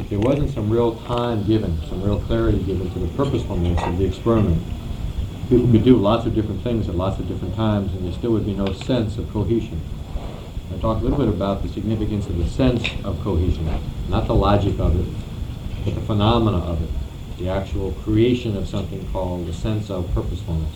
if there wasn't some real time given, some real clarity given to the purposefulness of the experiment, people could do lots of different things at lots of different times, and there still would be no sense of cohesion. I talked a little bit about the significance of the sense of cohesion, not the logic of it, but the phenomena of it, the actual creation of something called the sense of purposefulness.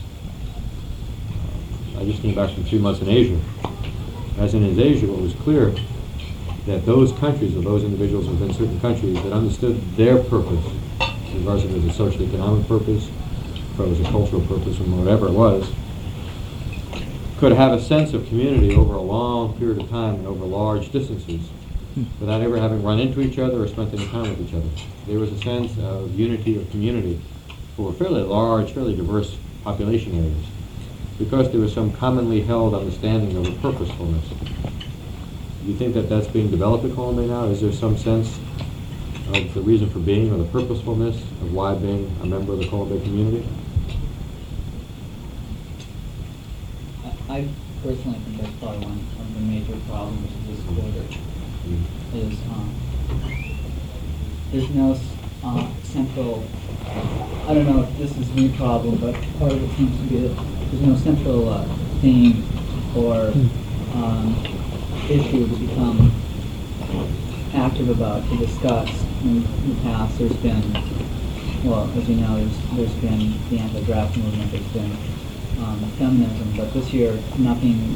I just came back from 3 months in Asia. As in Asia, what was clear that those countries, or those individuals within certain countries that understood their purpose, regardless if it was a social economic purpose, if it was a cultural purpose, or whatever it was, could have a sense of community over a long period of time and over large distances without ever having run into each other or spent any time with each other. There was a sense of unity of community for fairly large, fairly diverse population areas because there was some commonly held understanding of a purposefulness. Do you think that that's being developed at Colombe now? Is there some sense of the reason for being or the purposefulness of why being a member of the Colombe community? I personally think that's probably one of the major problems of this order. Is there's no central, I don't know if this is a new problem, but part of it seems to be that there's no central theme or issue to become active about, to discuss. In the past there's been, well, as you know, there's been the anti-draft movement, there's been feminism, but this year nothing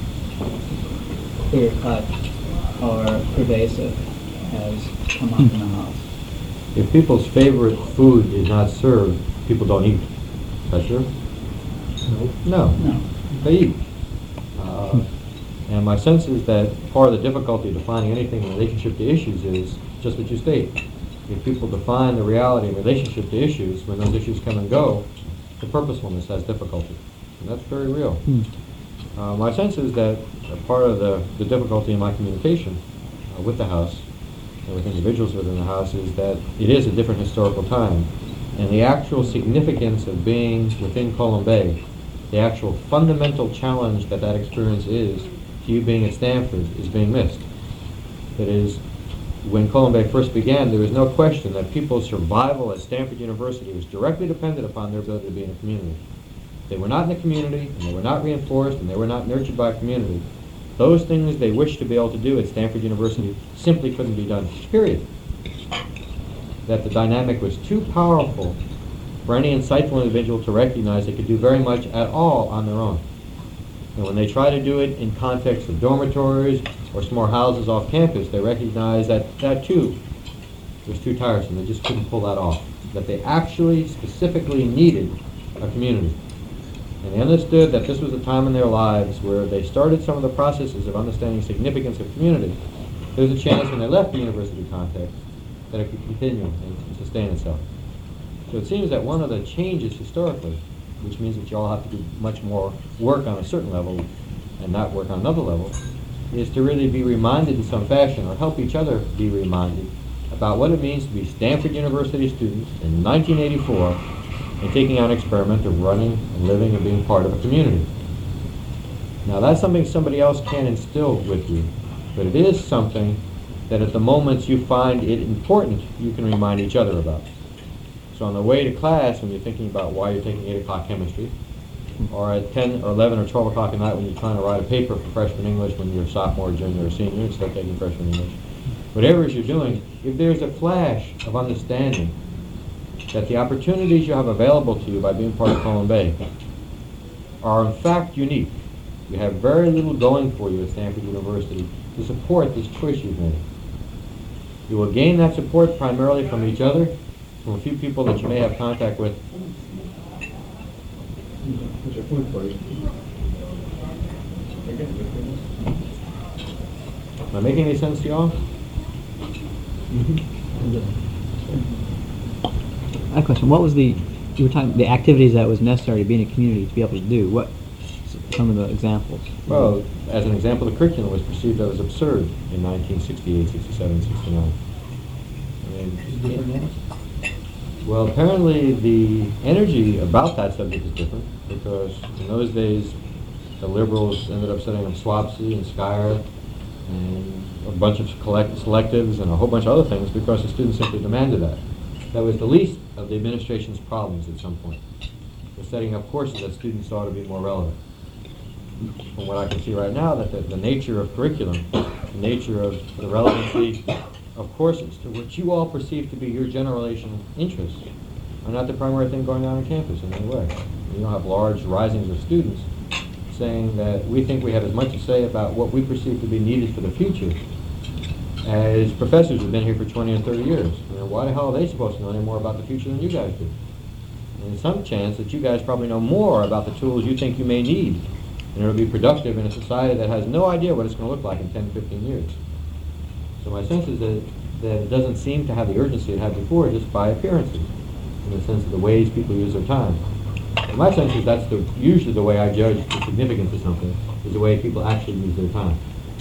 clear-cut or pervasive has come up in the House. If people's favorite food is not served, people don't eat. Is that true? No. No. They eat. And my sense is that part of the difficulty defining anything in relationship to issues is just what you state. If people define the reality in relationship to issues, when those issues come and go, the purposefulness has difficulty. And that's very real. My sense is that part of the difficulty in my communication with the House and with individuals within the House is that it is a different historical time. And the actual significance of being within Colombe, the actual fundamental challenge that experience is to you being at Stanford, is being missed. That is, when Colombe first began, there was no question that people's survival at Stanford University was directly dependent upon their ability to be in a community. They were not in the community, and they were not reinforced, and they were not nurtured by a community. Those things they wished to be able to do at Stanford University simply couldn't be done, period. That the dynamic was too powerful for any insightful individual to recognize they could do very much at all on their own. And when they try to do it in context of dormitories or small houses off campus, they recognize that too was too tiresome. They just couldn't pull that off. That they actually specifically needed a community. And they understood that this was a time in their lives where they started some of the processes of understanding significance of community. There was a chance when they left the university context that it could continue and sustain itself. So it seems that one of the changes historically, which means that you all have to do much more work on a certain level and not work on another level, is to really be reminded in some fashion, or help each other be reminded about what it means to be Stanford University students in 1984 and taking on an experiment of running and living and being part of a community. Now that's something somebody else can instill with you, but it is something that at the moments you find it important, you can remind each other about. So on the way to class, when you're thinking about why you're taking 8 o'clock chemistry, or at 10 or 11 or 12 o'clock at night when you're trying to write a paper for freshman English when you're a sophomore, junior, or senior, instead of taking freshman English, whatever it is you're doing, if there's a flash of understanding that the opportunities you have available to you by being part of Colombe are in fact unique. You have very little going for you at Stanford University to support this choice you've made. You will gain that support primarily from each other, from a few people that you may have contact with. Am I making any sense to y'all? I have a question. What was you were talking the activities that was necessary to be in a community to be able to do? What some of the examples? Well, as an example, the curriculum was perceived as absurd in 1968, 67, 69. Well, apparently the energy about that subject is different, because in those days the liberals ended up setting up SWAPC and SCIRE, and a bunch of selectives and a whole bunch of other things because the students simply demanded that. That was the least of the administration's problems at some point. They're setting up courses that students saw to be more relevant. From what I can see right now, that the nature of curriculum, the nature of the relevancy of courses to what you all perceive to be your generational interests are not the primary thing going on on campus in any way. You don't have large risings of students saying that we think we have as much to say about what we perceive to be needed for the future as professors who've been here for 20 and 30 years. Why the hell are they supposed to know any more about the future than you guys do? And there's some chance that you guys probably know more about the tools you think you may need in order to be productive in a society that has no idea what it's going to look like in 10, 15 years. So my sense is that it doesn't seem to have the urgency it had before just by appearances, in the sense of the ways people use their time. And my sense is that's usually the way I judge the significance of something, is the way people actually use their time.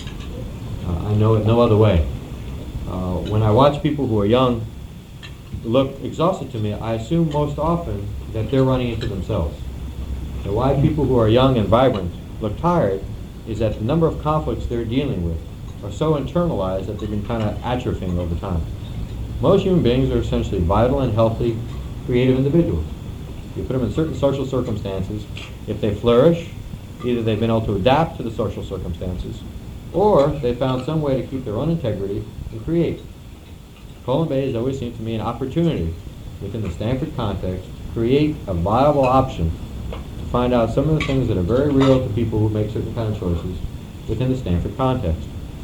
I know it no other way. When I watch people who are young look exhausted to me, I assume most often that they're running into themselves. So why people who are young and vibrant look tired is that the number of conflicts they're dealing with are so internalized that they've been kind of atrophying over time. Most human beings are essentially vital and healthy, creative individuals. You put them in certain social circumstances, if they flourish, either they've been able to adapt to the social circumstances, or they found some way to keep their own integrity and create. Colin Bay has always seemed to me an opportunity within the Stanford context to create a viable option to find out some of the things that are very real to people who make certain kind of choices within the Stanford context.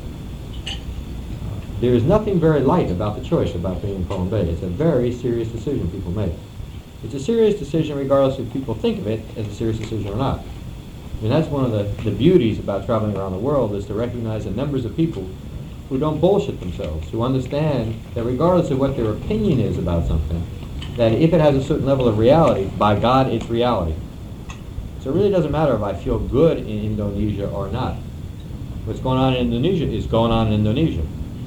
There is nothing very light about the choice about being in Colin Bay. It's a very serious decision people make. It's a serious decision regardless if people think of it as a serious decision or not. I mean, that's one of the beauties about traveling around the world, is to recognize the numbers of people who don't bullshit themselves, who understand that regardless of what their opinion is about something, that if it has a certain level of reality, by God, it's reality. So it really doesn't matter if I feel good in Indonesia or not. What's going on in Indonesia is going on in Indonesia.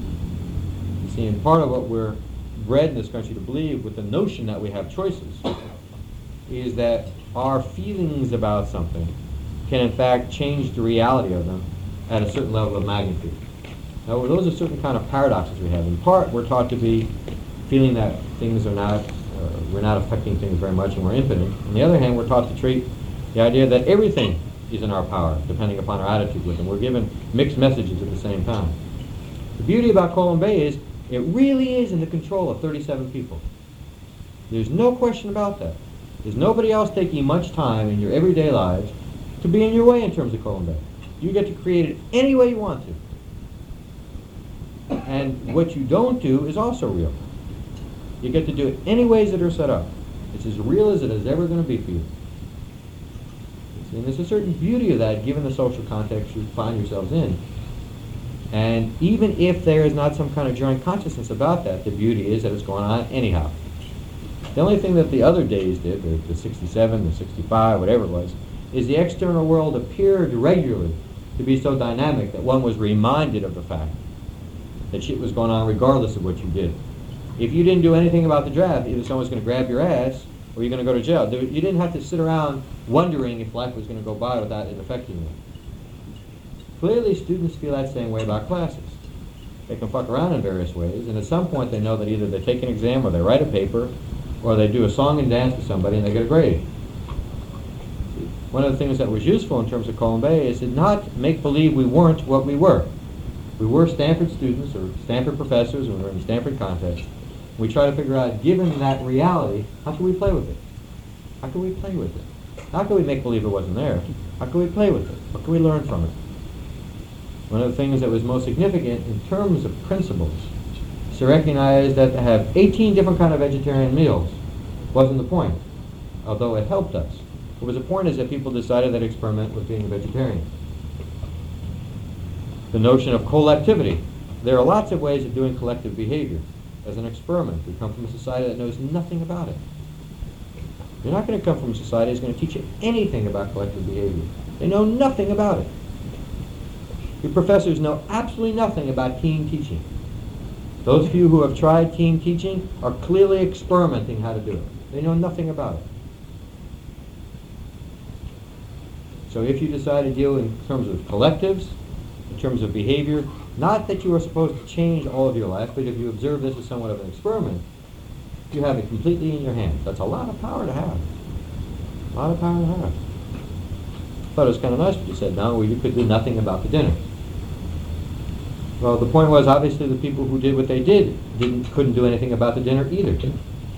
You see, and part of what we're bred in this country to believe with the notion that we have choices is that our feelings about something can in fact change the reality of them at a certain level of magnitude. Now, those are certain kind of paradoxes we have. In part, we're taught to be feeling that things are not, we're not affecting things very much and we're impotent. On the other hand, we're taught to treat the idea that everything is in our power, depending upon our attitude with them. We're given mixed messages at the same time. The beauty about Colin Bay is it really is in the control of 37 people. There's no question about that. There's nobody else taking much time in your everyday lives to be in your way in terms of Colin Bay. You get to create it any way you want to. And what you don't do is also real. You get to do it any ways that are set up. It's as real as it is ever going to be for you. And there's a certain beauty of that given the social context you find yourselves in. And even if there is not some kind of joint consciousness about that, the beauty is that it's going on anyhow. The only thing that the other days did, the 67, the 65, whatever it was, is the external world appeared regularly to be so dynamic that one was reminded of the fact that shit was going on regardless of what you did. If you didn't do anything about the draft, either someone's going to grab your ass or you're going to go to jail. You didn't have to sit around wondering if life was going to go by without it affecting you. Clearly, students feel that same way about classes. They can fuck around in various ways, and at some point they know that either they take an exam or they write a paper or they do a song and dance with somebody and they get a grade. One of the things that was useful in terms of Colin Bay is to not make believe we weren't what we were. We were Stanford students or Stanford professors, and we were in Stanford context. We try to figure out, given that reality, how can we play with it? How can we play with it? How can we make believe it wasn't there? How can we play with it? What can we learn from it? One of the things that was most significant in terms of principles is to recognize that to have 18 different kind of vegetarian meals wasn't the point, although it helped us. What was the point is that people decided that experiment was being a vegetarian. The notion of collectivity. There are lots of ways of doing collective behavior as an experiment. We come from a society that knows nothing about it. You're not going to come from a society that's going to teach you anything about collective behavior. They know nothing about it. Your professors know absolutely nothing about team teaching. Those few who have tried team teaching are clearly experimenting how to do it. They know nothing about it. So if you decide to deal in terms of collectives, in terms of behavior. Not that you are supposed to change all of your life, but if you observe this as somewhat of an experiment, you have it completely in your hands. That's a lot of power to have. A lot of power to have. I thought it was kind of nice what you said, now well, you could do nothing about the dinner. Well, the point was, obviously, the people who did what they couldn't do anything about the dinner either. You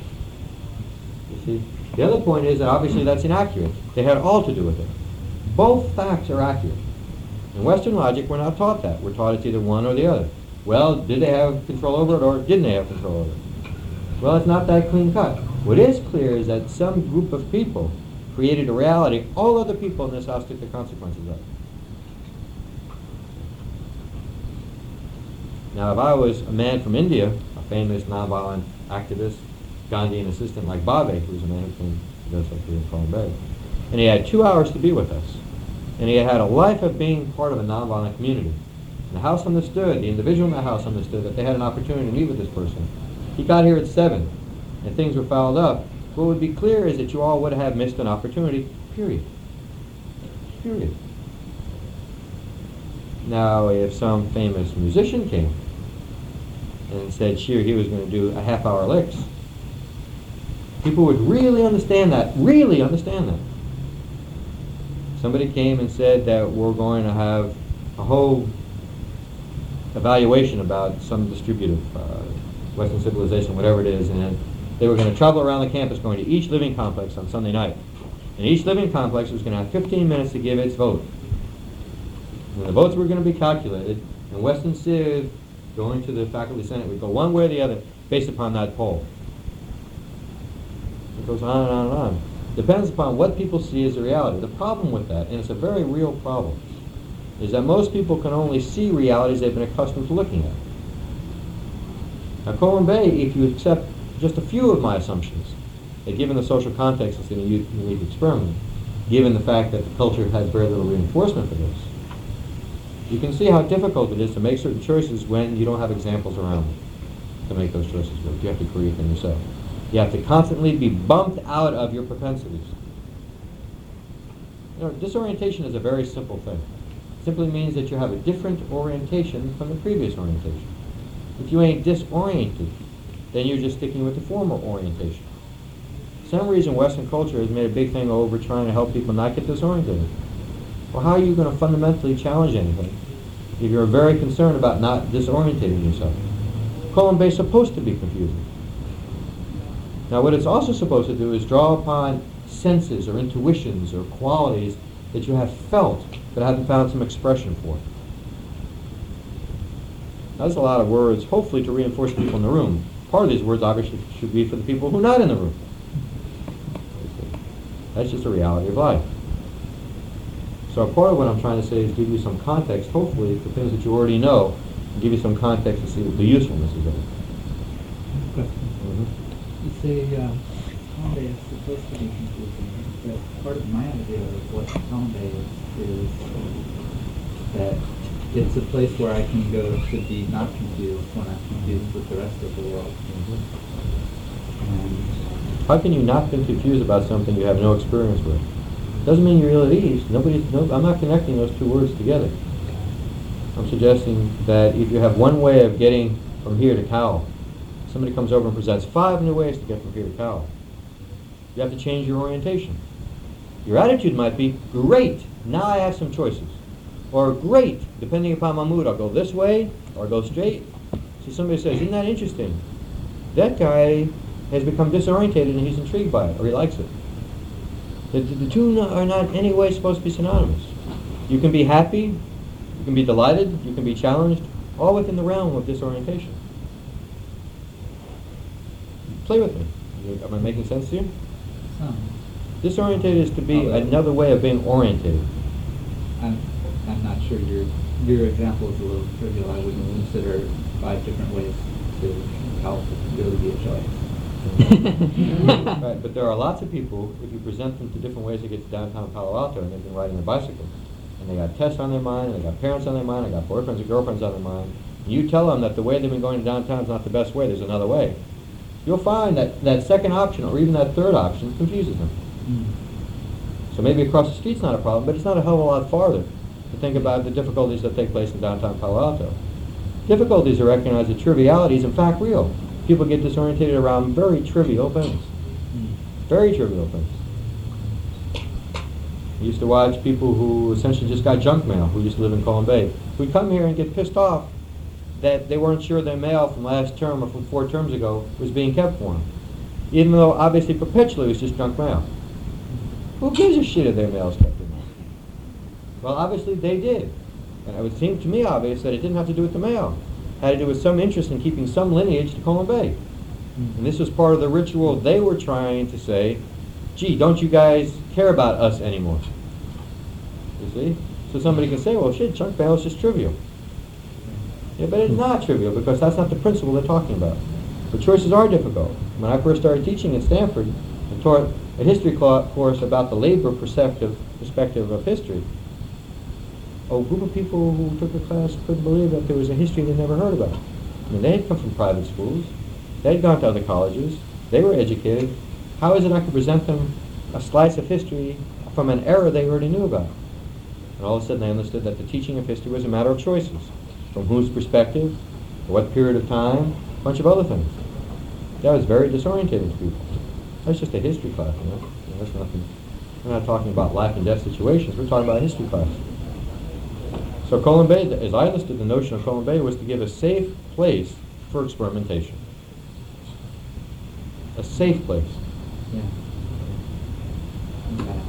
see? The other point is that obviously that's inaccurate. They had all to do with it. Both facts are accurate. In Western logic, we're not taught that. We're taught it's either one or the other. Well, did they have control over it or didn't they have control over it? Well, it's not that clean cut. What is clear is that some group of people created a reality all other people in this house took the consequences of. Now, if I was a man from India, a famous nonviolent activist, Gandhian assistant like Bhave, who's a man who came to us up here in Colin Bay, and he had 2 hours to be with us, and he had a life of being part of a nonviolent community. And the house understood, the individual in the house understood that they had an opportunity to meet with this person. He got here at 7, and things were fouled up. What would be clear is that you all would have missed an opportunity, period. Period. Now, if some famous musician came and said, sure, he was going to do a half-hour licks, people would really understand that, Somebody came and said that we're going to have a whole evaluation about some distributive Western civilization, whatever it is, and they were going to travel around the campus going to each living complex on Sunday night. And each living complex was going to have 15 minutes to give its vote. And the votes were going to be calculated, and Western Civ, going to the faculty senate, would go one way or the other based upon that poll. It goes on and on and on. Depends upon what people see as the reality. The problem with that, and it's a very real problem, is that most people can only see realities they've been accustomed to looking at. Now, Colin Bay, if you accept just a few of my assumptions, that given the social context it's a unique experiment, given the fact that the culture has very little reinforcement for this, you can see how difficult it is to make certain choices when you don't have examples around to make those choices work. You have to create them yourself. You have to constantly be bumped out of your propensities. You know, disorientation is a very simple thing. It simply means that you have a different orientation from the previous orientation. If you ain't disoriented, then you're just sticking with the former orientation. For some reason, Western culture has made a big thing over trying to help people not get disoriented. Well, how are you going to fundamentally challenge anything if you're very concerned about not disorientating yourself? Colin Bay is supposed to be confusing. Now, what it's also supposed to do is draw upon senses or intuitions or qualities that you have felt but haven't found some expression for. Now, that's a lot of words, hopefully to reinforce people in the room. Part of these words obviously should be for the people who are not in the room. That's just a reality of life. So part of what I'm trying to say is give you some context, hopefully, for things that you already know, and give you some context to see the usefulness of it. You say Colin Bay is supposed to be confusing, but part of my idea of what Colin Bay is that it's a place where I can go to be not confused when I'm confused with the rest of the world. And how can you not be confused about something you have no experience with? Doesn't mean you're ill at ease. I'm not connecting those two words together. I'm suggesting that if you have one way of getting from here to Cowell, somebody comes over and presents 5 new ways to get from here to Cowell, you have to change your orientation. Your attitude might be, great, now I have some choices. Or great, depending upon my mood, I'll go this way or I'll go straight. See, somebody says, isn't that interesting? That guy has become disorientated and he's intrigued by it, or he likes it. The two are not in any way supposed to be synonymous. You can be happy, you can be delighted, you can be challenged, all within the realm of disorientation. Play with me. Am I making sense to you? some. Disorientated is to be another way of being orientated. I'm not sure your example is a little trivial. I wouldn't consider 5 different ways to help really be a choice. Right, but there are lots of people, if you present them to different ways to get to downtown Palo Alto, and they've been riding their bicycle, and they got tests on their mind, and they got parents on their mind, they got boyfriends and girlfriends on their mind, and you tell them that the way they've been going to downtown is not the best way, there's another way, you'll find that that second option, or even that third option, confuses them. So maybe across the street's not a problem, but it's not a hell of a lot farther. to think about the difficulties that take place in downtown Palo Alto. Difficulties are recognized as trivialities, in fact real. People get disorientated around very trivial things. Very trivial things. I used to watch people who essentially just got junk mail, who used to live in Colon Bay. Who'd come here and get pissed off that they weren't sure their mail from last term or from 4 terms ago was being kept for them. Even though obviously perpetually it was just junk mail. Who gives a shit if their mail is kept in there? Well, obviously they did. And it would seem to me obvious that it didn't have to do with the mail. It had to do with some interest in keeping some lineage to Colon Bay. And this was part of the ritual they were trying to say, gee, don't you guys care about us anymore? You see? So somebody can say, well, shit, junk mail is just trivial. Yeah, but it's not trivial because that's not the principle they're talking about. The choices are difficult. When I first started teaching at Stanford, I taught a history course about the labor perspective of history. A group of people who took the class couldn't believe that there was a history they'd never heard about. I mean, they had come from private schools. They had gone to other colleges. They were educated. How is it I could present them a slice of history from an era they already knew about? And all of a sudden they understood that the teaching of history was a matter of choices. From whose perspective, for what period of time, a bunch of other things. That was very disorientating to people. That's just a history class, you know? That's nothing. We're not talking about life and death situations. We're talking about a history class. So Colon Bay, as I understood the notion of Colon Bay, was to give a safe place for experimentation. A safe place. Yeah. Okay.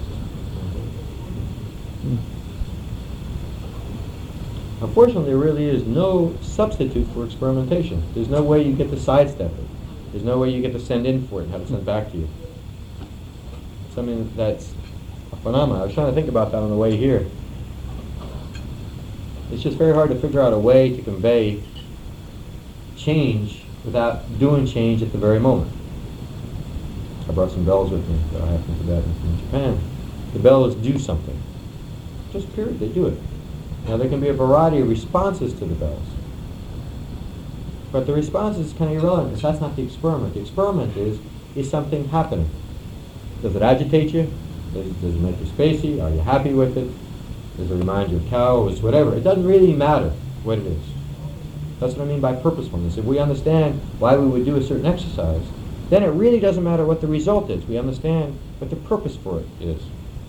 Unfortunately, there really is no substitute for experimentation. There's no way you get to sidestep it. There's no way you get to send in for it and have it sent back to you. Something that's a phenomenon. I was trying to think about that on the way here. It's just very hard to figure out a way to convey change without doing change at the very moment. I brought some bells with me that I have from Tibet and from Japan. The bells do something. Just period, they do it. Now there can be a variety of responses to the bells. But the response is kind of irrelevant because that's not the experiment. The experiment is something happening. Does it agitate you? Does it make you spacey? Are you happy with it? Does it remind you of cows? Whatever. It doesn't really matter what it is. That's what I mean by purposefulness. If we understand why we would do a certain exercise, then it really doesn't matter what the result is. We understand what the purpose for it is.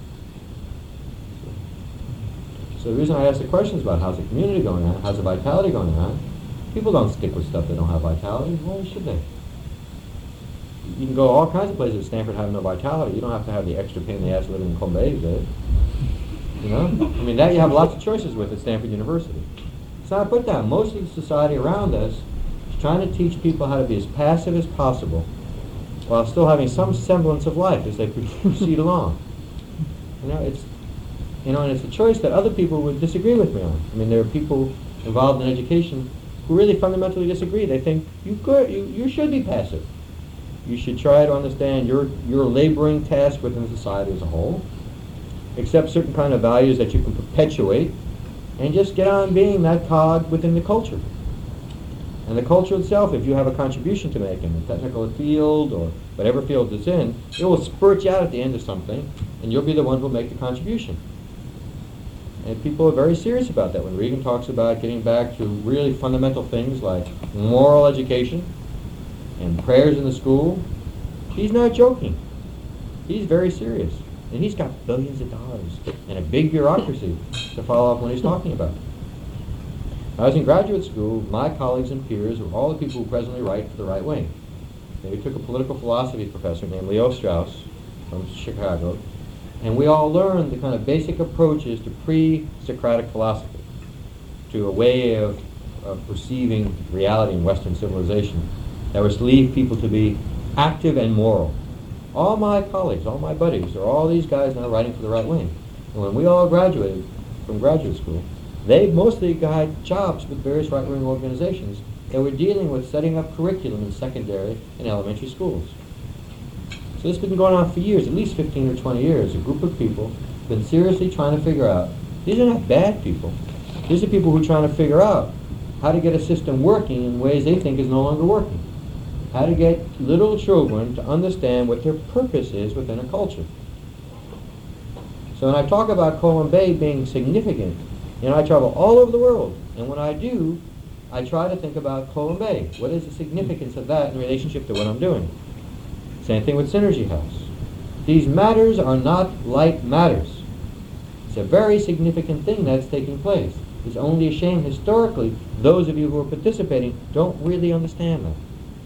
So the reason I ask the questions about how's the community going on, how's the vitality going on, people don't stick with stuff that don't have vitality. Why should they? You can go all kinds of places at Stanford having no vitality. You don't have to have the extra pain in the ass living in Colon Bay, do you? You know? I mean, that you have lots of choices with at Stanford University. It's not a put down. Most of the society around us is trying to teach people how to be as passive as possible while still having some semblance of life as they proceed along. And it's a choice that other people would disagree with me on. I mean, there are people involved in education who really fundamentally disagree. They think you should be passive. You should try to understand your laboring task within society as a whole, accept certain kind of values that you can perpetuate, and just get on being that cog within the culture. And the culture itself, if you have a contribution to make in the technical field or whatever field it's in, it will spurt you out at the end of something, and you'll be the one who will make the contribution. And people are very serious about that. When Regan talks about getting back to really fundamental things like moral education and prayers in the school, he's not joking. He's very serious. And he's got billions of dollars and a big bureaucracy to follow up what he's talking about. I was in graduate school. My colleagues and peers were all the people who presently write for the right wing. We took a political philosophy professor named Leo Strauss from Chicago, and we all learned the kind of basic approaches to pre-Socratic philosophy, to a way of perceiving reality in Western civilization that was to lead people to be active and moral. All my colleagues, all my buddies, are all these guys now writing for the right wing. And when we all graduated from graduate school, they mostly got jobs with various right-wing organizations that were dealing with setting up curriculum in secondary and elementary schools. So this has been going on for years, at least 15 or 20 years. A group of people have been seriously trying to figure out, these are not bad people. These are people who are trying to figure out how to get a system working in ways they think is no longer working. How to get little children to understand what their purpose is within a culture. So when I talk about Colon Bay being significant I travel all over the world, and when I do, I try to think about Colwyn Bay. What is the significance of that in relationship to what I'm doing? Same thing with Synergy House. These matters are not light matters. It's a very significant thing that's taking place. It's only a shame historically those of you who are participating don't really understand that.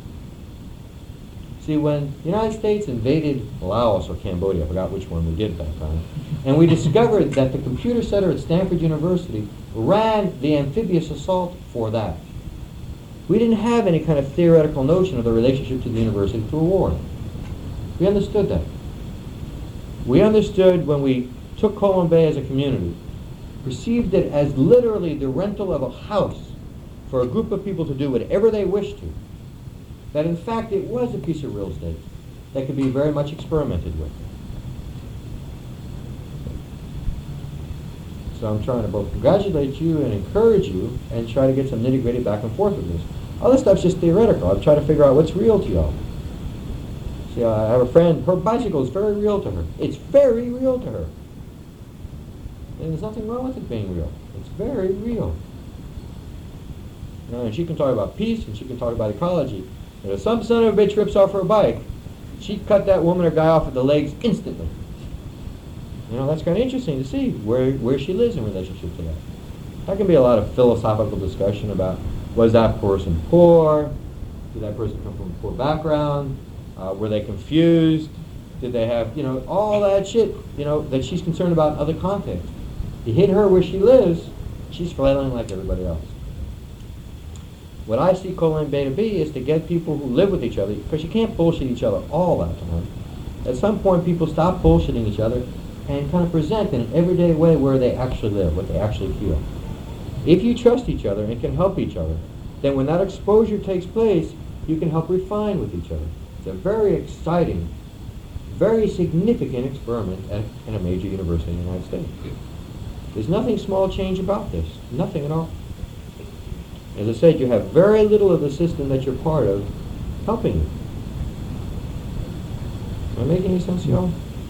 See, when the United States invaded Laos or Cambodia, I forgot which one we did that time, and we discovered that the computer center at Stanford University ran the amphibious assault for that. We didn't have any kind of theoretical notion of the relationship to the university through a war. We understood that. We understood when we took Colwyn Bay as a community, perceived it as literally the rental of a house for a group of people to do whatever they wished to, that in fact it was a piece of real estate that could be very much experimented with. So I'm trying to both congratulate you and encourage you and try to get some nitty-gritty back and forth with this. Other stuff's just theoretical. I'm trying to figure out what's real to y'all. See, I have a friend, her bicycle is very real to her. It's very real to her. And there's nothing wrong with it being real. It's very real. And she can talk about peace and she can talk about ecology. And if some son of a bitch rips off her bike, she'd cut that woman or guy off at the legs instantly. That's kind of interesting to see where she lives in relationship to that. There can be a lot of philosophical discussion about, was that person poor? Did that person come from a poor background? Were they confused? Did they have, all that shit, that she's concerned about in other contexts. You hit her where she lives, she's flailing like everybody else. What I see Colwyn Bay to be is to get people who live with each other, because you can't bullshit each other all that time. At some point, people stop bullshitting each other and kind of present in an everyday way where they actually live, what they actually feel. If you trust each other and can help each other, then when that exposure takes place, you can help refine with each other. It's a very exciting, very significant experiment at a major university in the United States. There's nothing small change about this, nothing at all. As I said, you have very little of the system that you're part of helping you. Am I making any sense, y'all?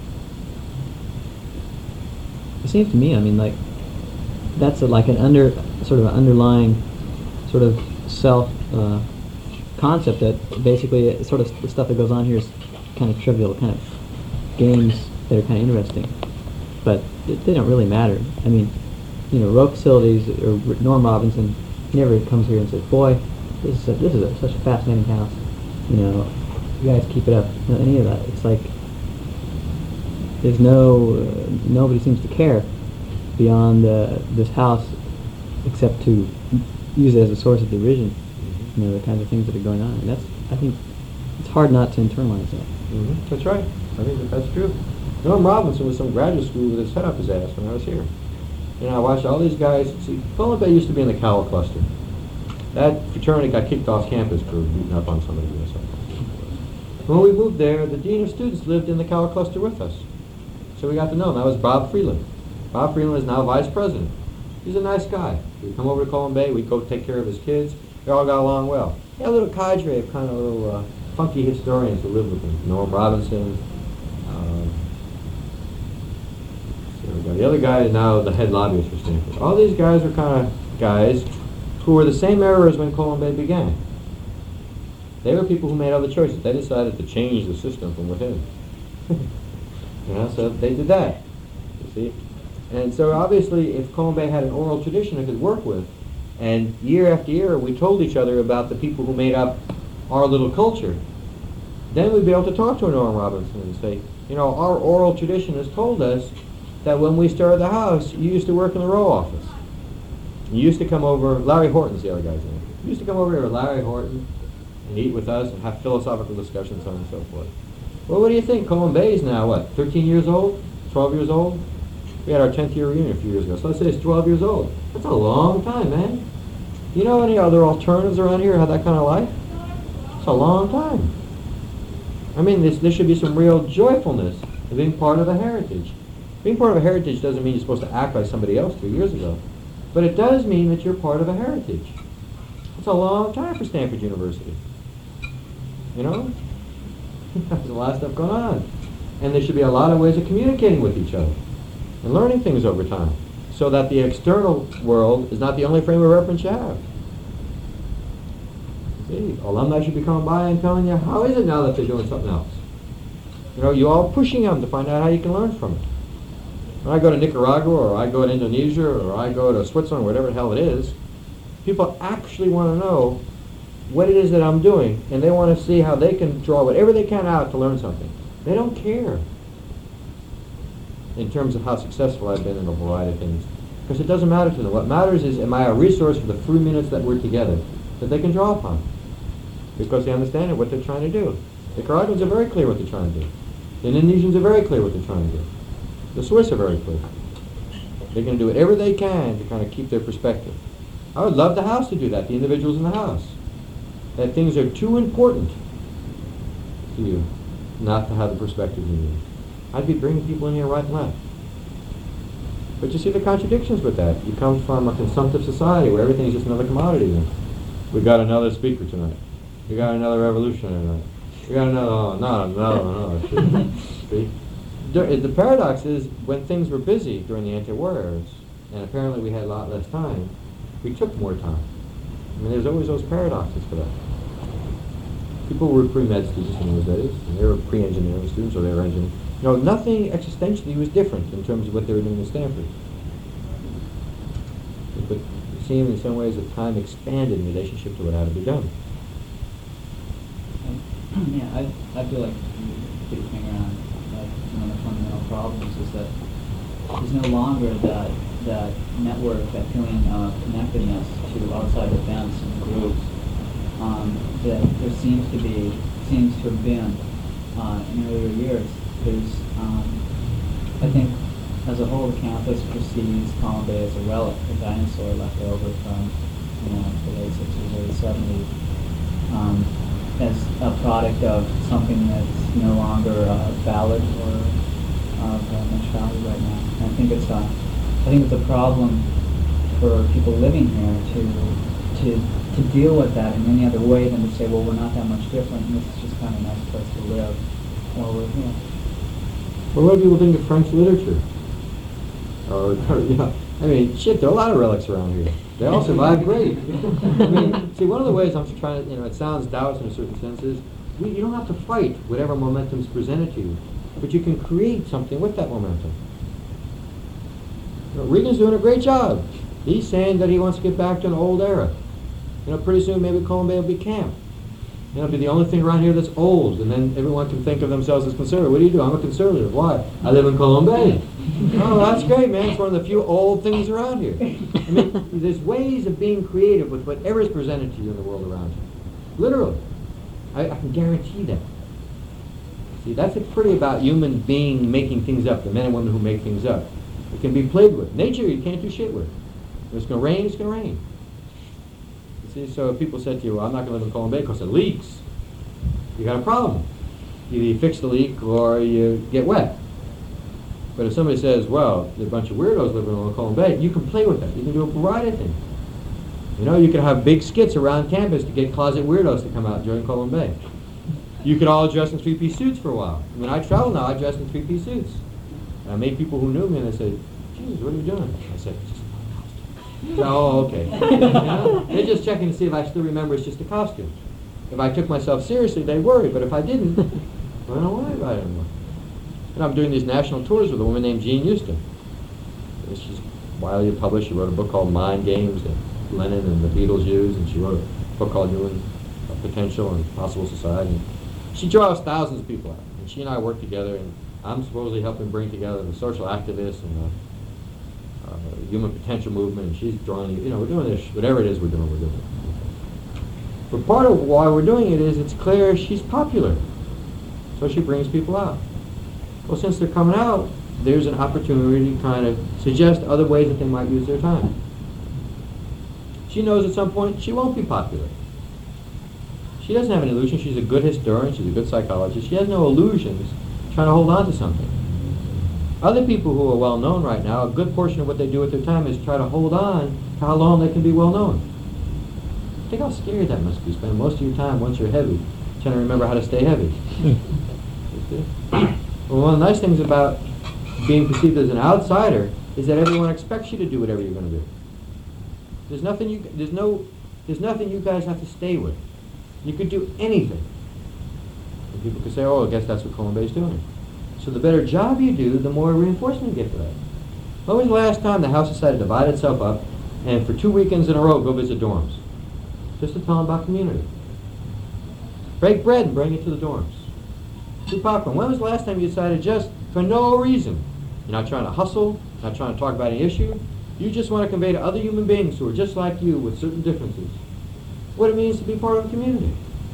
It seems to me, that's like an underlying sort of self concept that basically sort of the stuff that goes on here is kind of trivial, kind of games that are kind of interesting, but they don't really matter. Row facilities or Norm Robinson never comes here and says, "Boy, this is such a fascinating house. You guys keep it up." Any of that. It's like there's nobody seems to care beyond this house except to use it as a source of derision. The kinds of things that are going on. And I think it's hard not to internalize that. Mm-hmm. That's right. I think that's true. Norm Robinson was some graduate school with his head up his ass when I was here. I watched all these guys. See, Colwyn Bay used to be in the Cowell cluster. That fraternity got kicked off campus for beating up on somebody or something. When we moved there, the dean of students lived in the Cowell cluster with us. So we got to know him. That was Bob Freeland. Bob Freeland is now vice president. He's a nice guy. He'd come over to Colwyn Bay. We'd go take care of his kids. They all got along well. He had a little cadre of kind of little funky historians who lived with him. Norm Robinson. The other guy is now the head lobbyist for Stanford. All these guys are kind of guys who were the same era as when Colwyn Bay began. They were people who made other choices. They decided to change the system from within. So they did that. You see? And so obviously if Colwyn Bay had an oral tradition it could work with, and year after year we told each other about the people who made up our little culture, then we'd be able to talk to Norm Robinson and say, our oral tradition has told us that when we started the house, you used to work in the row office. You used to come over, Larry Horton's the other guy's name. You used to come over here with Larry Horton and eat with us and have philosophical discussions, so on and so forth. Well, what do you think? Colwyn Bay is now, 13 years old? 12 years old? We had our 10th year reunion a few years ago, so let's say it's 12 years old. That's a long time, man. You know any other alternatives around here have that kind of life? It's a long time. There should be some real joyfulness of being part of a heritage. Being part of a heritage doesn't mean you're supposed to act like somebody else 2 years ago, but it does mean that you're part of a heritage. It's a long time for Stanford University. There's a lot of stuff going on. And there should be a lot of ways of communicating with each other and learning things over time. so that the external world is not the only frame of reference you have. See, alumni should be coming by and telling you, how is it now that they're doing something else? You know, you all pushing them to find out how you can learn from it. When I go to Nicaragua, or I go to Indonesia, or I go to Switzerland, whatever the hell it is, people actually want to know what it is that I'm doing, and they want to see how they can draw whatever they can out to learn something. They don't care in terms of how successful I've been in a variety of things, because it doesn't matter to them. What matters is, am I a resource for the 3 minutes that we're together that they can draw upon, because they understand what they're trying to do. The Nicaraguans are very clear what they're trying to do. The Indonesians are very clear what they're trying to do. The Swiss are very clear. They're going to do whatever they can to kind of keep their perspective. I would love the House to do that, the individuals in the House. That things are too important to you not to have the perspective you need. I'd be bringing people in here right and left. But you see the contradictions with that. You come from a consumptive society where everything's just another commodity then. We got another speaker tonight. We got another revolutionary tonight. We got another, no. See? The paradox is, when things were busy during the anti-war eras, and apparently we had a lot less time, we took more time. I mean, there's always those paradoxes for that. People were pre-med students in those days, and they were pre-engineering students, or they were engineering. You know, nothing existentially was different in terms of what they were doing at Stanford. But it seemed in some ways that time expanded in relationship to what had to be done. Yeah, I feel like you put your finger on one of the fundamental problems is that there's no longer that network, that feeling of connectedness to outside events and groups that there seems to have been in earlier years. There's, I think, as a whole, the campus perceives Colin Bay as a relic, a dinosaur left over from, the late 60s, early 70s. As a product of something that's no longer valid or of much value right now. And I think it's a problem for people living here to deal with that in any other way than to say, well, we're not that much different, and this is just kind of a nice place to live while we're here. Well, what do people think of French literature? I mean, shit, there are a lot of relics around here. They all survive great. I mean, see, one of the ways I'm trying to, it sounds Taoist in a certain sense is, you don't have to fight whatever momentum's presented to you, but you can create something with that momentum. Regan's doing a great job. He's saying that he wants to get back to an old era. Pretty soon maybe Colin Bay will be camp. It'll be the only thing around here that's old, and then everyone can think of themselves as conservative. What do you do? I'm a conservative. Why? I live in Colin Bay. Oh, that's great, man. It's one of the few old things around here. I mean, there's ways of being creative with whatever is presented to you in the world around you. Literally. I can guarantee that. See, that's pretty about human being making things up, the men and women who make things up. It can be played with. Nature, you can't do shit with. If it's going to rain, it's going to rain. You see, so if people said to you, well, I'm not going to live in Colin Bay because it leaks, you got a problem. Either you fix the leak or you get wet. But if somebody says, well, there's a bunch of weirdos living on Colin Bay, you can play with that. You can do a variety of things. You can have big skits around campus to get closet weirdos to come out during Colin Bay. You could all dress in three-piece suits for a while. When I travel now, I dress in three-piece suits. And I made people who knew me, and they said, Jesus, what are you doing? I said, it's just a costume. Oh, okay. They're just checking to see if I still remember it's just a costume. If I took myself seriously, they'd worry, but if I didn't, well, I don't worry about it anymore. And I'm doing these national tours with a woman named Jean Houston. She's widely published. She wrote a book called Mind Games that Lennon and the Beatles used, and she wrote a book called Human Potential and Possible Society. And she draws thousands of people out, and she and I work together, and I'm supposedly helping bring together the social activists and the human potential movement, and she's drawing, we're doing this, whatever it is we're doing it. But part of why we're doing it is it's clear she's popular, so she brings people out. Well, since they're coming out, there's an opportunity to kind of suggest other ways that they might use their time. She knows at some point she won't be popular. She doesn't have an illusion. She's a good historian. She's a good psychologist. She has no illusions trying to hold on to something. Other people who are well known right now, a good portion of what they do with their time is try to hold on to how long they can be well known. Think how scary that must be. Spend most of your time, once you're heavy, trying to remember how to stay heavy. Well, one of the nice things about being perceived as an outsider is that everyone expects you to do whatever you're going to do. There's nothing you guys have to stay with. You could do anything. And people could say, oh, I guess that's what Colin Bay's doing. So the better job you do, the more reinforcement you get for that. When was the last time the House decided to divide itself up and for 2 weekends in a row go visit dorms? Just to tell them about community. Break bread and bring it to the dorms. Do popcorn. When was the last time you decided just for no reason? You're not trying to hustle, not trying to talk about any issue. You just want to convey to other human beings who are just like you with certain differences what it means to be part of a community.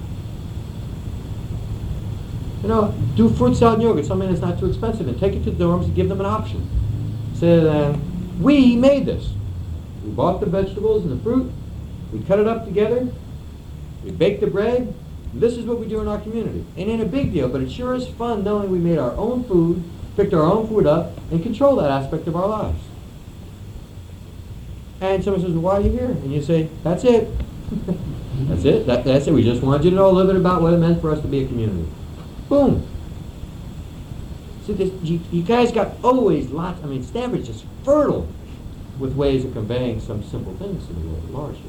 You know, do fruit salad and yogurt, something that's not too expensive, and take it to the dorms and give them an option. Say to them, we made this. We bought the vegetables and the fruit, we cut it up together, we baked the bread, this is what we do in our community. It ain't a big deal, but it sure is fun knowing we made our own food, picked our own food up, and control that aspect of our lives. And someone says, well, why are you here? And you say, that's it. That's it. That's it. We just wanted you to know a little bit about what it meant for us to be a community. Boom. So you guys got always lots, Stanford's just fertile with ways of conveying some simple things to the world at large.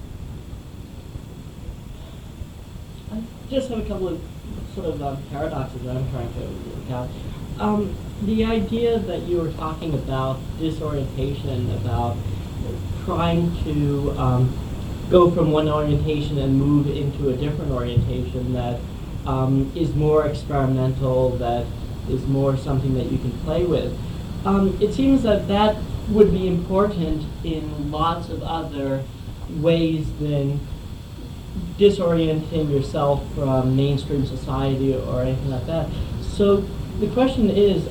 I just have a couple of sort of paradoxes that I'm trying to work out. The idea that you were talking about disorientation, about trying to go from one orientation and move into a different orientation that is more experimental, that is more something that you can play with. It seems that that would be important in lots of other ways than disorienting yourself from mainstream society or anything like that. So the question is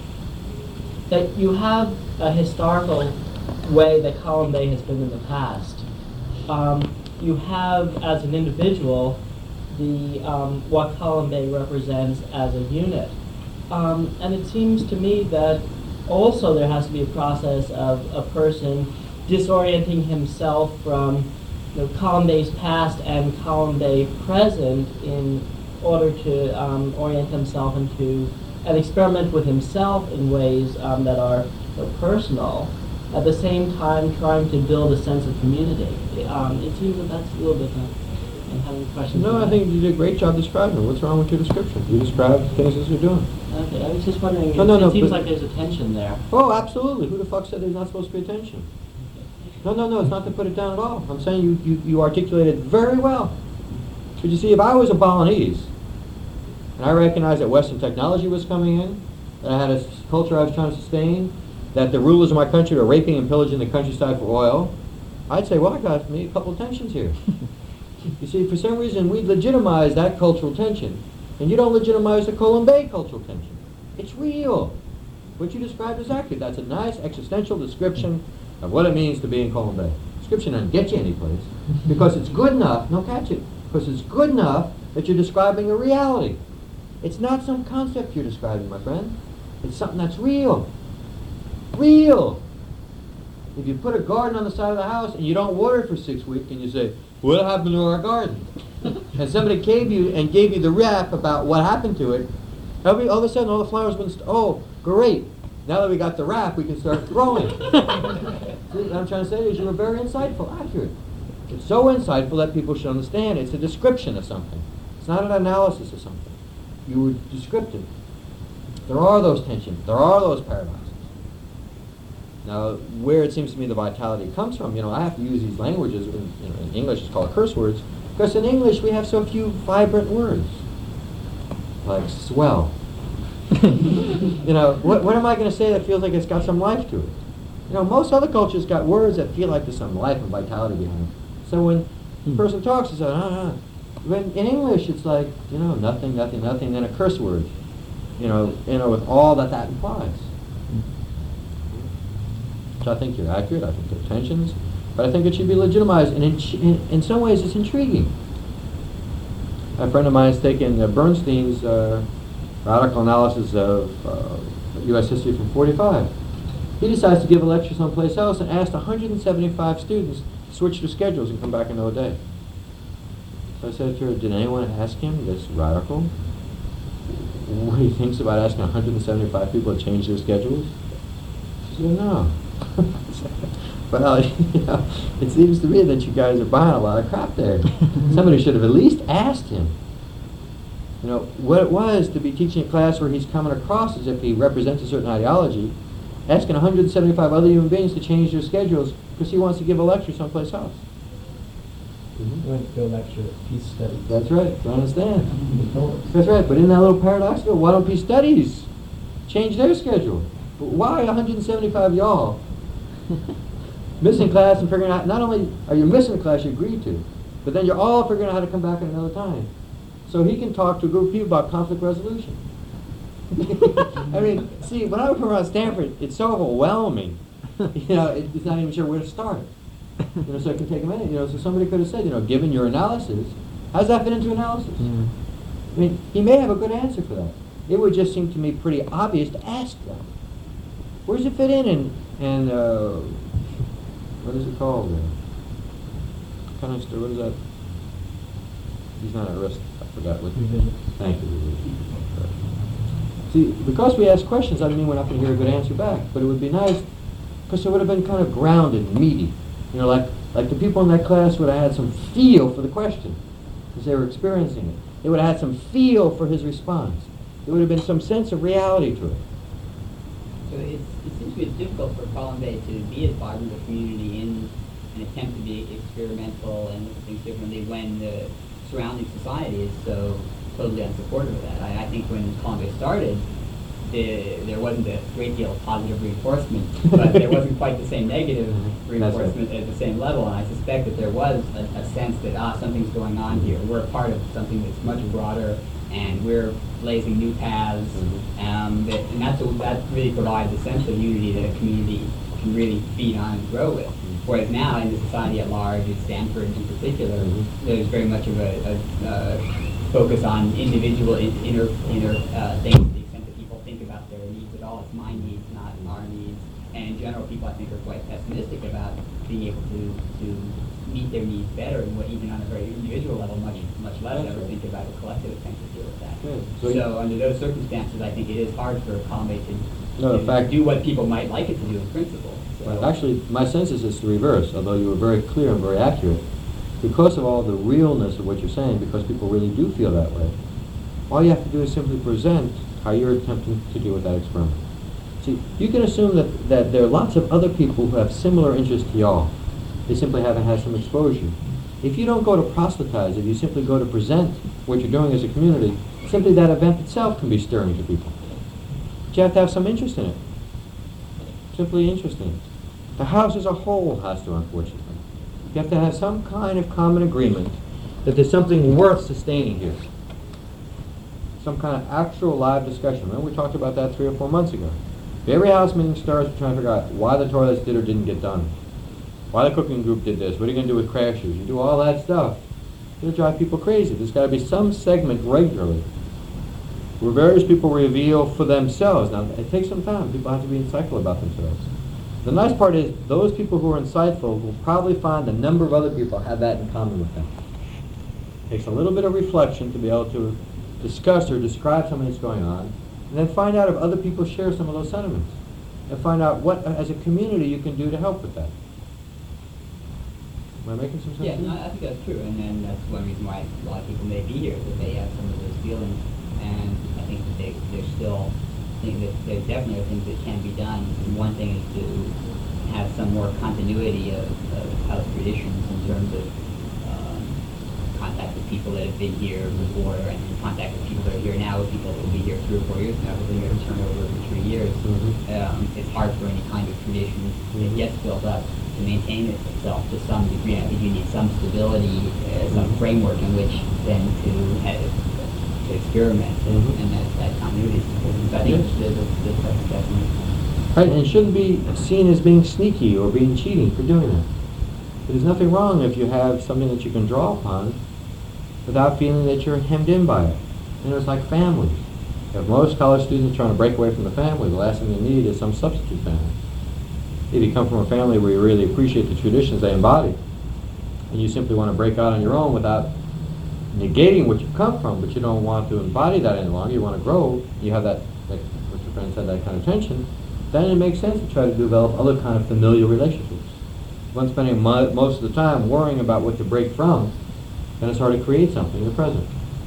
that you have a historical way that Colin Bay has been in the past. You have, as an individual, the what Colin Bay represents as a unit. And it seems to me that also there has to be a process of a person disorienting himself from Colin Bay's past and Colin Bay present in order to orient himself into and experiment with himself in ways that are personal, at the same time trying to build a sense of community. It seems that that's a little bit I'm having questions. No, I think you did a great job describing it. What's wrong with your description? You described things as you're doing. Okay, I was just wondering, No, it seems but- like there's a tension there. Oh, absolutely. Who the fuck said there's not supposed to be attention? No, it's not to put it down at all. I'm saying you articulated very well. But you see, if I was a Balinese, and I recognized that Western technology was coming in, that I had a culture I was trying to sustain, that the rulers of my country were raping and pillaging the countryside for oil, I'd say, well, I got me a couple of tensions here. You see, for some reason, we legitimize that cultural tension, and you don't legitimize the Colin Bay cultural tension. It's real. What you described is accurate. That's a nice existential description of what it means to be in Colin Bay. Description doesn't get you anyplace, because it's good enough, no, catch it, because it's good enough that you're describing a reality. It's not some concept you're describing, my friend. It's something that's real. Real. If you put a garden on the side of the house and you don't water it for 6 weeks and you say, what happened to our garden? And somebody gave you the rep about what happened to it, all of a sudden all the flowers went, oh, great. Now that we got the rap, we can start growing. See, what I'm trying to say is you were very insightful, accurate. It's so insightful that people should understand it's a description of something. It's not an analysis of something. You were descriptive. There are those tensions. There are those paradoxes. Now, where it seems to me the vitality comes from, I have to use these languages, in English it's called curse words, because in English we have so few vibrant words, like swell. What am I going to say that feels like it's got some life to it? Most other cultures got words that feel like there's some life and vitality behind them. So when a person talks, it's like, When in English it's like, nothing, then a curse word, with all that implies. So I think you're accurate, I think there are tensions, but I think it should be legitimized, and in some ways it's intriguing. A friend of mine has taken Bernstein's radical analysis of U.S. history from 45. He decides to give a lecture someplace else and asked 175 students to switch their schedules and come back another day. So I said to her, did anyone ask him, this radical, what he thinks about asking 175 people to change their schedules? She No. Well, you know, it seems to me that you guys are buying a lot of crap there. Somebody should have at least asked him, you know, what it was to be teaching a class where he's coming across as if he represents a certain ideology, asking 175 other human beings to change their schedules because he wants to give a lecture someplace else. We went to go lecture at Peace Studies. That's right, I understand. He told us. That's right, but in that little paradoxical, why don't Peace Studies change their schedule? Why 175 y'all missing class and figuring out, not only are you missing the class you agreed to, but then you're all figuring out how to come back at another time. So he can talk to a group of people about conflict resolution. I mean, see, when I was around Stanford, it's so overwhelming. You know, it's not even sure where to start. You know, so it can take a minute. You know, so somebody could have said, you know, given your analysis, how does that fit into analysis? Yeah. I mean, he may have a good answer for that. It would just seem to me pretty obvious to ask that. Where does it fit in what is it called? What is that? He's not at risk. I forgot what. Revision. Thank you. See, because we ask questions, I mean we're not going to hear a good answer back. But it would be nice, because it would have been kind of grounded and meaty. You know, like the people in that class would have had some feel for the question, because they were experiencing it. They would have had some feel for his response. There would have been some sense of reality to it. So it seems to be difficult for Colin Bay to be a part of the community in an attempt to be experimental and look at things differently when the surrounding society is so totally unsupportive of that. I think when Colin Bay started, there wasn't a great deal of positive reinforcement, but there wasn't quite the same negative reinforcement at the same level, and I suspect that there was a sense that, something's going on here. We're a part of something that's much broader, and we're blazing new paths, and that really provides a sense of unity that a community can really feed on and grow with. Whereas now, in the society at large, at Stanford in particular, there's very much of a focus on individual inner things, to the extent that people think about their needs at all. It's my needs, not our needs. And in general, people I think are quite pessimistic about being able to meet their needs better, and even on a very individual level, much less ever think about a collective attempt to deal with that. Good. So under those circumstances, I think it is hard for Colin Bay No, in fact- to do what people might like it to do in principle. So Well, actually, my sense is it's the reverse, although you were very clear and very accurate. Because of all the realness of what you're saying, because people really do feel that way, all you have to do is simply present how you're attempting to deal with that experiment. See, you can assume that there are lots of other people who have similar interests to y'all. They simply haven't had some exposure. If you don't go to proselytize, if you simply go to present what you're doing as a community, simply that event itself can be stirring to people. But you have to have some interest in it. Simply interest in it. The house as a whole has to, unfortunately. You have to have some kind of common agreement that there's something worth sustaining here. Some kind of actual live discussion. Remember we talked about that 3 or 4 months ago. If every house meeting starts with trying to figure out why the toilets did or didn't get done, why the cooking group did this, what are you going to do with crashes? You do all that stuff, it'll drive people crazy. There's got to be some segment regularly where various people reveal for themselves. Now, it takes some time. People have to be insightful about themselves. The nice part is those people who are insightful will probably find a number of other people have that in common with them. It takes a little bit of reflection to be able to discuss or describe something that's going on, and then find out if other people share some of those sentiments, and find out what, as a community, you can do to help with that. Am I making some sense? yeah, no, I think that's true, and then that's one reason why a lot of people may be here, that they have some of those feelings, and I think that they're still think that there definitely are things that can be done. And one thing is to have some more continuity of house traditions in terms of contact with people that have been here before, and contact with people that are here now, with people that will be here 3 or 4 years now, because they're going to turn over every 3 years. It's hard for any kind of tradition that gets built up to maintain itself to some degree. I think you need some stability, some framework in which then to experiment, and that continuity is important. So I think that's definitely. Right, and it shouldn't be seen as being sneaky or being cheating for doing that. There's nothing wrong if you have something that you can draw upon without feeling that you're hemmed in by it. You know, it's like families. If most college students trying to break away from the family, the last thing they need is some substitute family. If you come from a family where you really appreciate the traditions they embody, and you simply want to break out on your own without negating what you've come from, but you don't want to embody that any longer, you want to grow, you have that what your friend said, that kind of tension, then it makes sense to try to develop other kind of familial relationships. One spending most of the time worrying about what to break from, then it's hard to create something in the present.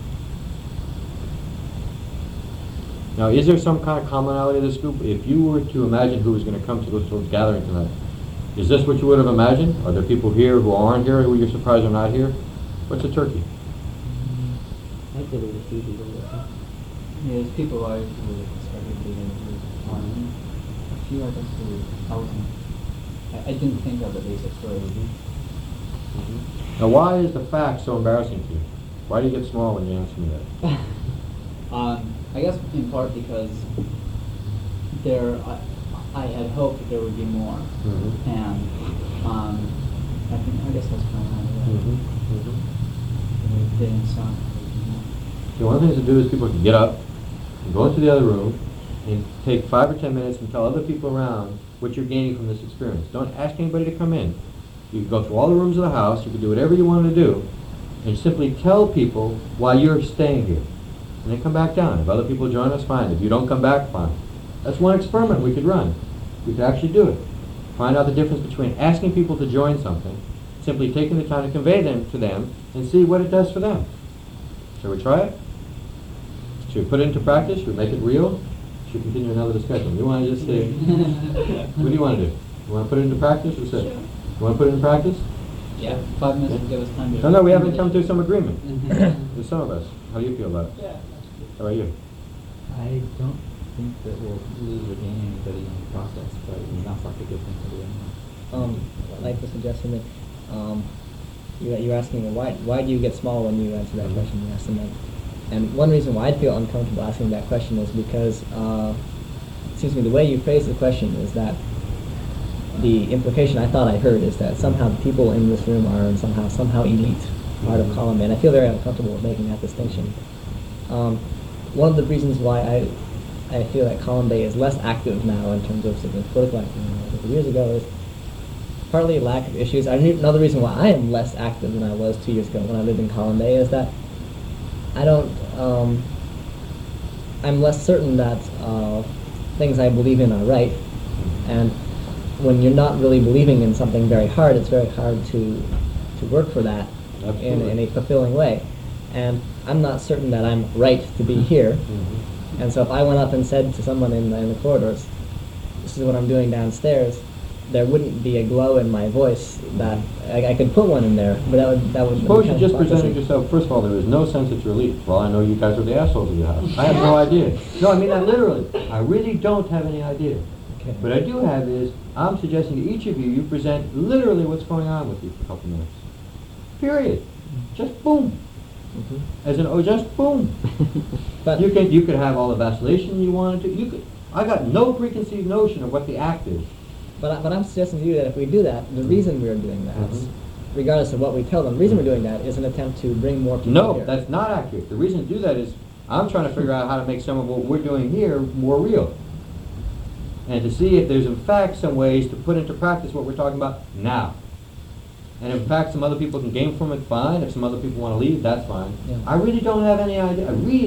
Now, is there some kind of commonality of this group? If you were to imagine who was going to come to this little gathering tonight, is this what you would have imagined? Are there people here who aren't here, who you're surprised are not here? What's a turkey? I did it with you. Yeah, there's people I would started reading on a few I guess who I wasn't. I didn't think of the basic story. Now, why is the fact so embarrassing to you? Why do you get small when you answer me that? I guess in part because I had hoped that there would be more, and I guess that's kind of it didn't sound. See, one of the things to do is people can get up and go into the other room and take 5 or 10 minutes and tell other people around what you're gaining from this experience. Don't ask anybody to come in. You can go through all the rooms of the house, you can do whatever you want to do, and simply tell people why you're staying here. And then come back down. If other people join us, fine. If you don't come back, fine. That's one experiment we could run. We could actually do it. Find out the difference between asking people to join something, simply taking the time to convey them to them, and see what it does for them. Shall we try it? Should we put it into practice? Should we make it real? Should we continue another discussion? You want to just say, what do you want to do? You want to put it into practice or say? You want to put it in practice? Yeah, 5 minutes will give us time to. No, we haven't come to some agreement. With some of us. How do you feel about it? Yeah. How about you? I don't think that we'll lose or gain anybody in the process, but it sounds like a good thing to do anyway. I like the suggestion that you're asking why do you get small when you answer that question you asked them. And one reason why I'd feel uncomfortable asking that question is because it seems to me the way you phrase the question is that the implication I thought I heard is that somehow the people in this room are somehow elite, part of column A, and I feel very uncomfortable with making that distinction. One of the reasons why I feel that column A is less active now in terms of sort of political activity than years ago is partly lack of issues. Another reason why I am less active than I was 2 years ago when I lived in column A is that I don't, I'm less certain that things I believe in are right, and when you're not really believing in something very hard, it's very hard to work for that in a fulfilling way. And I'm not certain that I'm right to be here. And so if I went up and said to someone in the corridors, this is what I'm doing downstairs, there wouldn't be a glow in my voice that I could put one in there, but that would. Suppose you just presented yourself. First of all, there is no sense that you're elite. Well, I know you guys are the assholes of the house. I have no idea. No, I mean that literally. I really don't have any idea. Okay. What I do have is, I'm suggesting to each of you, you present literally what's going on with you for a couple minutes. Period. Just boom. As in, just boom. But You could have all the vacillation you wanted to. I got no preconceived notion of what the act is. But I'm suggesting to you that if we do that, the reason we're doing that, regardless of what we tell them, the reason we're doing that is an attempt to bring more people No, here. that's not accurate. The reason to do that is I'm trying to figure out how to make some of what we're doing here more real. And to see if there's in fact some ways to put into practice what we're talking about now. And if in fact some other people can gain from it, fine. If some other people want to leave, that's fine. Yeah. I really don't have any idea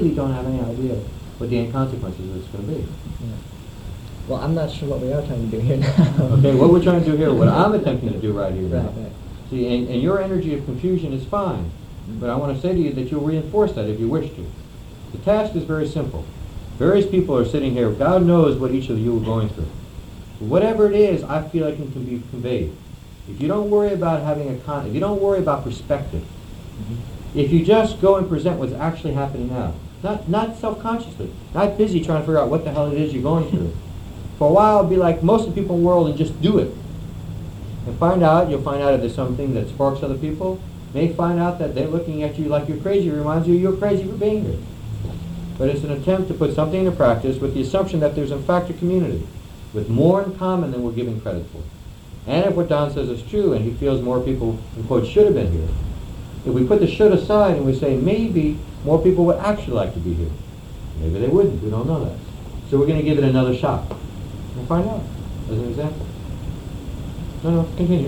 what the end consequences is going to be. Yeah. Well, I'm not sure what we are trying to do here now. Okay, what we're trying to do here, what I'm attempting to do right here now. Right. See, and your energy of confusion is fine. But I want to say to you that you'll reinforce that if you wish to. The task is very simple. Various people are sitting here. God knows what each of you are going through. Whatever it is, I feel like it can be conveyed. If you don't worry about if you don't worry about perspective, if you just go and present what's actually happening now, not self-consciously, not busy trying to figure out what the hell it is you're going through. For a while, be like most of the people in the world and just do it. And you'll find out if there's something that sparks other people. May find out that they're looking at you like you're crazy. It reminds you you're crazy for being here. But it's an attempt to put something into practice with the assumption that there's in fact a community with more in common than we're giving credit for. And if what Don says is true and he feels more people, in quotes, should have been here, if we put the should aside and we say maybe more people would actually like to be here. Maybe they wouldn't. We don't know that. So we're going to give it another shot. We'll find out, as an example. No, continue.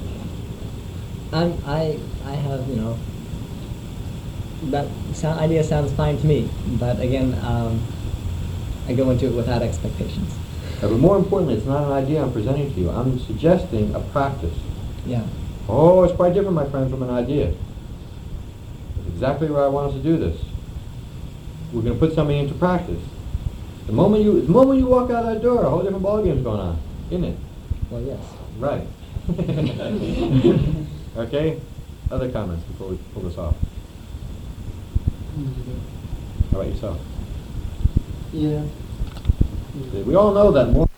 I have, that idea sounds fine to me, but again, I go into it without expectations. But more importantly, it's not an idea I'm presenting to you. I'm suggesting a practice. Yeah. Oh, it's quite different, my friend, from an idea. It's exactly where I want us to do this. We're going to put something into practice. The moment you walk out that door, a whole different ballgame's going on, isn't it? Well, yes. Right. Okay? Other comments before we pull this off? How about yourself? Yeah. We all know that more